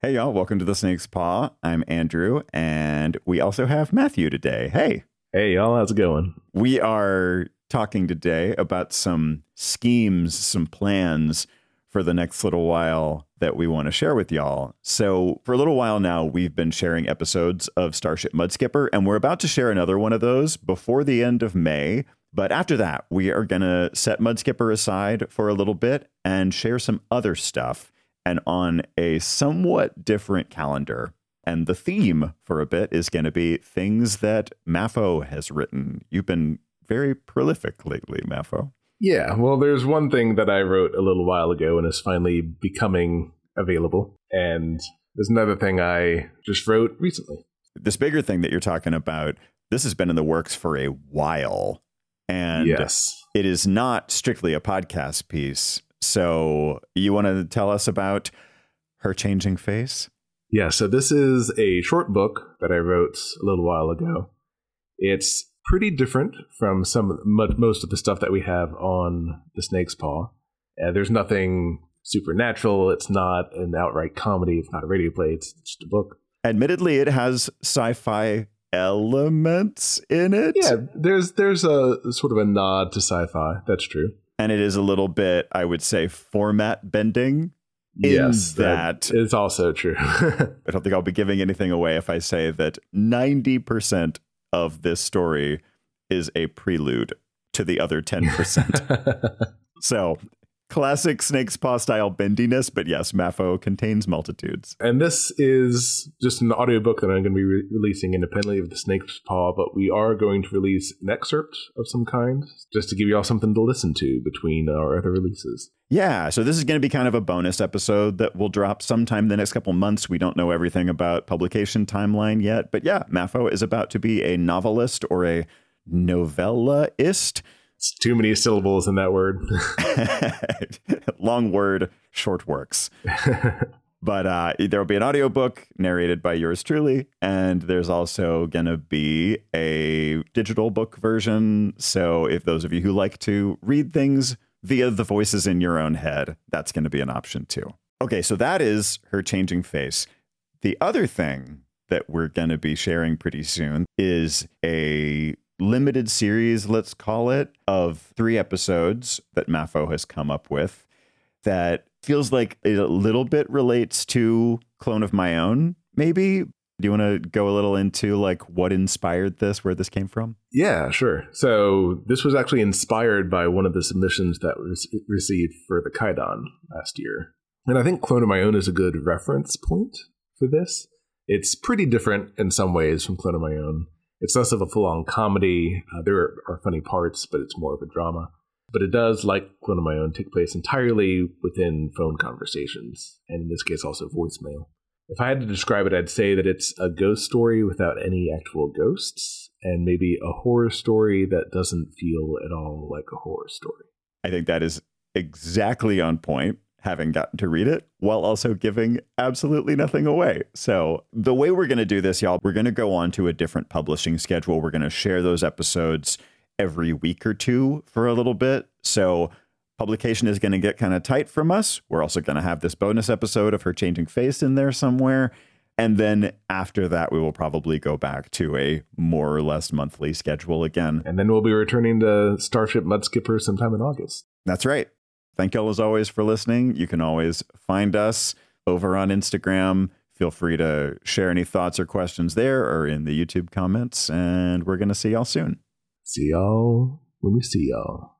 Hey, y'all. Welcome to the Snake's Paw. I'm Andrew, and we also have Matthew today. Hey. Hey, y'all. How's it going? We are talking today about some schemes, some plans for the next little while that we want to share with y'all. So for a little while now, we've been sharing episodes of Starship Mudskipper, and we're about to share another one of those before the end of May. But after that, we are going to set Mudskipper aside for a little bit and share some other stuff, and on a somewhat different calendar. And the theme for a bit is going to be things that Mafo has written. You've been very prolific lately, Mafo. Yeah, well, there's one thing that I wrote a little while ago and is finally becoming available. And there's another thing I just wrote recently. This bigger thing that you're talking about, this has been in the works for a while. And yes, it is not strictly a podcast piece. So you want to tell us about Her Changing Face? Yeah, so this is a short book that I wrote a little while ago. It's pretty different from most of the stuff that we have on The Snake's Paw. There's nothing supernatural. It's not an outright comedy. It's not a radio play. It's just a book. Admittedly, it has sci-fi elements in it. Yeah, there's a sort of a nod to sci-fi. That's true. And it is a little bit, I would say, format bending. Yes, that is also true. I don't think I'll be giving anything away if I say that 90% of this story is a prelude to the other 10%. So, classic Snake's Paw style bendiness, but yes, Mafo contains multitudes. And this is just an audiobook that I'm going to be releasing independently of The Snake's Paw, but we are going to release an excerpt of some kind, just to give you all something to listen to between our other releases. Yeah, so this is going to be kind of a bonus episode that will drop sometime in the next couple months. We don't know everything about publication timeline yet, but yeah, Mafo is about to be a novelist or a novellaist. It's too many syllables in that word. Long word, short works. But there will be an audiobook narrated by yours truly, and there's also going to be a digital book version. So if those of you who like to read things via the voices in your own head, that's going to be an option too. Okay, so that is Her Changing Face. The other thing that we're going to be sharing pretty soon is a limited series, let's call it, of 3 episodes that Mafo has come up with that feels like it a little bit relates to Clone of My Own, maybe. Do you want to go a little into like what inspired this, where this came from? Yeah, sure. So this was actually inspired by one of the submissions that was received for the Kaidan last year. And I think Clone of My Own is a good reference point for this. It's pretty different in some ways from Clone of My Own. It's less of a full-on comedy. There are funny parts, but it's more of a drama. But it does, like Clone of My Own, take place entirely within phone conversations, and in this case also voicemail. If I had to describe it, I'd say that it's a ghost story without any actual ghosts, and maybe a horror story that doesn't feel at all like a horror story. I think that is exactly on point, having gotten to read it, while also giving absolutely nothing away. So the way we're going to do this, y'all, we're going to go on to a different publishing schedule. We're going to share those episodes every week or two for a little bit. So publication is going to get kind of tight from us. We're also going to have this bonus episode of Her Changing Face in there somewhere. And then after that, we will probably go back to a more or less monthly schedule again. And then we'll be returning to Starship Mudskipper sometime in August. That's right. Thank y'all as always for listening. You can always find us over on Instagram. Feel free to share any thoughts or questions there or in the YouTube comments. And we're going to see y'all soon. See y'all when we see y'all.